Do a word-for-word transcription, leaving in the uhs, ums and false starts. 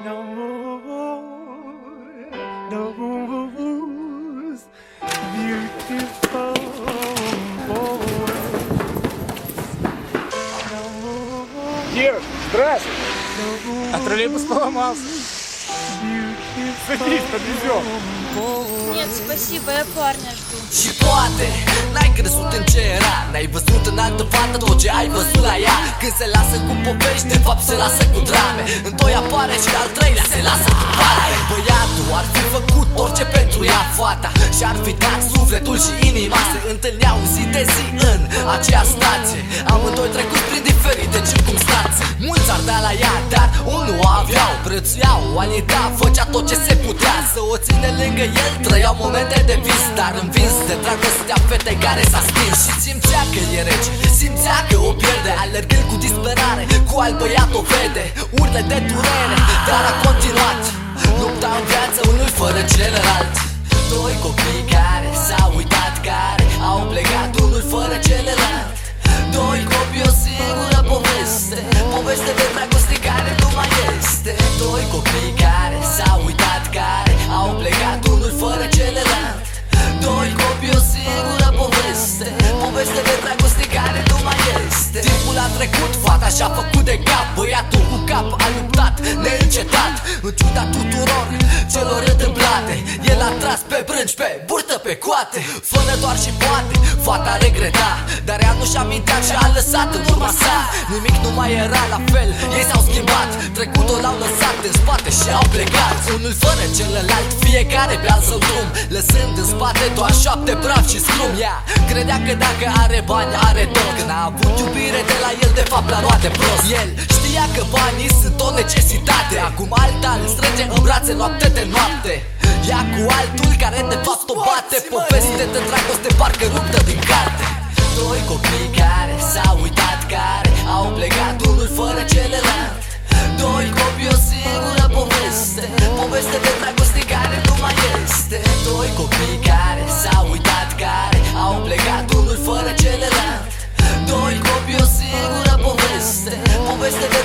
No more, no more, beautiful boys. Дед, здравствуй! А троллейбус поломался. Садись, подвезем. Нет, спасибо, я парня жду. Și poate n-ai crezut în ce era, n-ai văzut în altă fată tot ce ai văzut la ea. Când se lasă cu povești, de fapt se lasă cu drame. În doi apare și al treilea se lasă cu pare. Băiatul ar fi făcut orice pentru ea, fata și-ar fi dat sufletul și inima. Se întâlneau zi de zi în acea stație, amândoi trecuți prin diferite circumstanțe. Mulți ardea la ea, dar unul o aveau, prețuiau, Anita făcea tot ce se putea să o ține lângă el. Trăiau momente de vis, dar învins de dragostea fetei care s-a stins. Și simțea că e rece, simțea că o pierde, alergând cu disperare, cu alt băiat o vede, urle de durere, dar a continuat. Lupta în viață unul fără celălalt. Doi copii care s-au uitat, care au plecat unul fără celălalt. Doi copii, o singură poveste, poveste de dragoste care nu mai este. Doi copii care s-au uitat, care au plecat unul fără celălalt. Doi copii, o singură poveste, poveste de dragoste care nu mai este. Timpul a trecut, fata și-a făcut de cap, băiatul cu cap a luptat neîncetat. În ciuda tuturor celor întâmplate, el a tras pe brânci, pe burtă, pe coate. Fără doar și poate, fata regreta, dar ea nu-și amintea ce a lăsat în urma sa. Nimic nu mai era la fel, ei s-au schimbat, trecutul l-au lăsat în spate și au plecat. Unul fără celălalt, fiecare pe al său drum, lăsând în spate doar șapte bravi și scrum. Ea credea că dacă are bani are tot, când a avut iubire de la el de fapt l-a luat de prost. El știa că banii sunt o necesitate, acum alta îl strânge în brațe noapte de noapte. Ea cu altul care de fapt o bate, poveste de dragoste parcă ruptă din carte. Doi copii care s-au uitat, care au plecat unul fără celălalt. Doi copii, o singură poveste, poveste de dragoste care nu mai este. Doi copii care s-au uitat, care au plecat unul fără celălalt. Doi copii, o singură poveste, poveste de